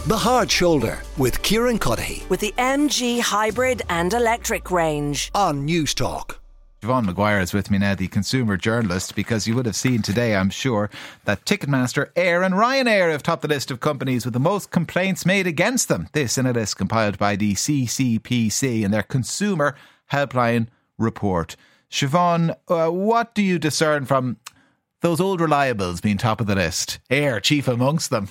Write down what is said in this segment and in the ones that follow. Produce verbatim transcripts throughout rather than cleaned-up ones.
The Hard Shoulder with Kieran Cuddihy with the M G hybrid and electric range on News Talk. Siobhan Maguire is with me now, the consumer journalist, because you would have seen today, I'm sure, that Ticketmaster, Air and Ryanair have topped the list of companies with the most complaints made against them. This in a list compiled by the C C P C and their Consumer Helpline report. Siobhan, uh, what do you discern from those old reliables being top of the list? Air, chief amongst them.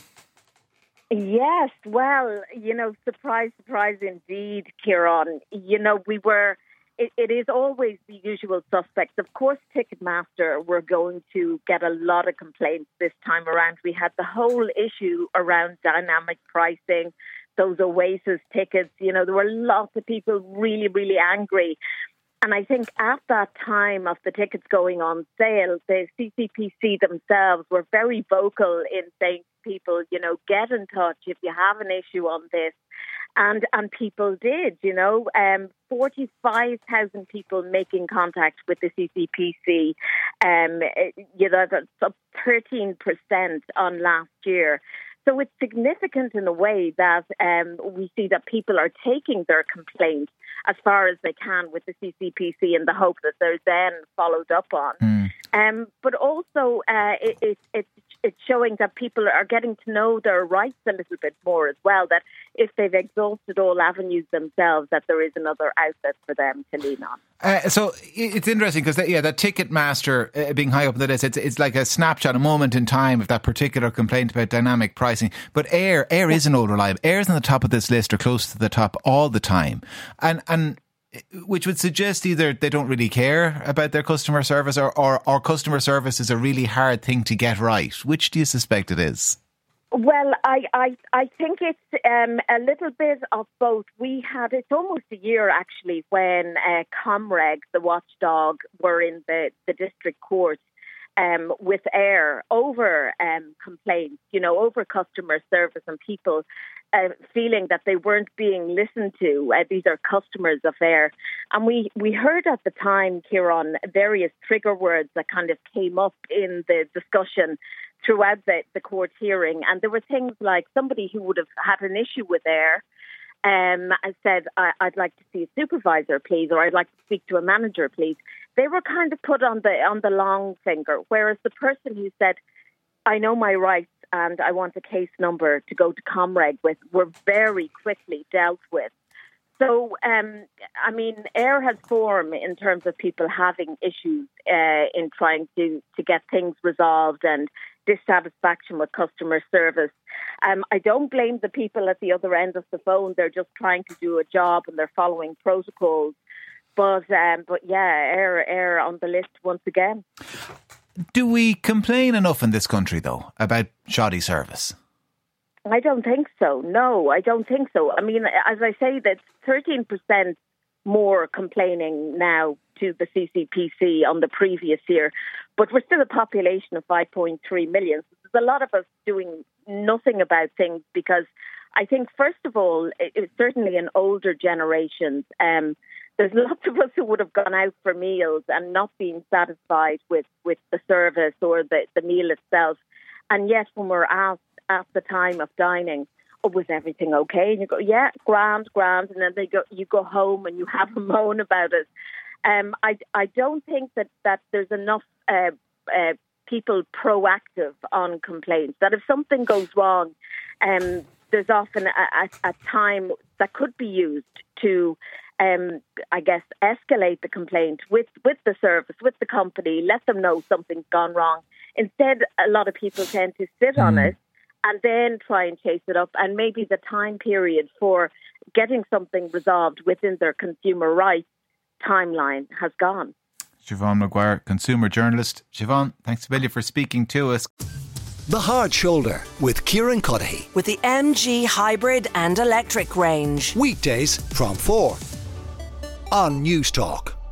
Yes, well, you know, surprise, surprise indeed, Kieran. You know, we were, it, it is always the usual suspects. Of course, Ticketmaster were going to get a lot of complaints this time around. We had the whole issue around dynamic pricing, those Oasis tickets. You know, there were lots of people really, really angry. And I think at that time of the tickets going on sale, the C C P C themselves were very vocal in saying to people, you know, get in touch if you have an issue on this. And and people did, you know, um, forty-five thousand people making contact with the C C P C. Um, you know, that's up thirteen percent on last year. So it's significant in a way that um, we see that people are taking their complaint as far as they can with the C C P C in the hope that they're then followed up on. Mm. Um, but also uh, it, it, it's it's showing that people are getting to know their rights a little bit more as well, that if they've exhausted all avenues themselves, that there is another outlet for them to lean on. Uh, so it's interesting because, yeah, that Ticketmaster uh, being high up on the list, it's, it's like a snapshot, a moment in time of that particular complaint about dynamic pricing. But Air, Air yeah. is an old reliable. Air's on the top of this list or close to the top all the time. And, and which would suggest either they don't really care about their customer service or, or, or customer service is a really hard thing to get right. Which do you suspect it is? Well, I, I, I think it's um, a little bit of both. We had, it's almost a year actually, when uh, Comreg, the watchdog, were in the, the district court um, with Air over um, complaints, you know, over customer service and people uh, feeling that they weren't being listened to. Uh, these are customers of Air. And we, we heard at the time, Kieran, various trigger words that kind of came up in the discussion throughout the, the court hearing. And there were things like somebody who would have had an issue with Air um, and said, I, I'd like to see a supervisor, please, or I'd like to speak to a manager, please. They were kind of put on the on the long finger, whereas the person who said, I know my rights and I want a case number to go to Comreg with, were very quickly dealt with. So, um, I mean, Air has form in terms of people having issues uh, in trying to, to get things resolved and dissatisfaction with customer service. Um, I don't blame the people at the other end of the phone. They're just trying to do a job and they're following protocols. But, um, but yeah, Air, Air on the list once again. Do we complain enough in this country, though, about shoddy service? I don't think so. No, I don't think so. I mean, as I say, that's thirteen percent more complaining now to the C C P C on the previous year. But we're still a population of five point three million. So there's a lot of us doing nothing about things because I think, first of all, it, certainly in older generations, um, there's lots of us who would have gone out for meals and not been satisfied with, with the service or the, the meal itself. And yet when we're asked at the time of dining, oh, was everything okay? And you go, yeah, grand, grand. And then they go, you go home and you have a moan about it. Um, I, I don't think that, that there's enough uh, uh, people proactive on complaints, that if something goes wrong, um, there's often a, a, a time that could be used to, um, I guess, escalate the complaint with, with the service, with the company, let them know something's gone wrong. Instead, a lot of people tend to sit mm. on it and then try and chase it up. And maybe the time period for getting something resolved within their consumer rights timeline has gone. Siobhan Maguire, consumer journalist. Siobhan, thanks a million for speaking to us. The Hard Shoulder with Kieran Cuddihy with the M G hybrid and electric range. Weekdays from four on News Talk.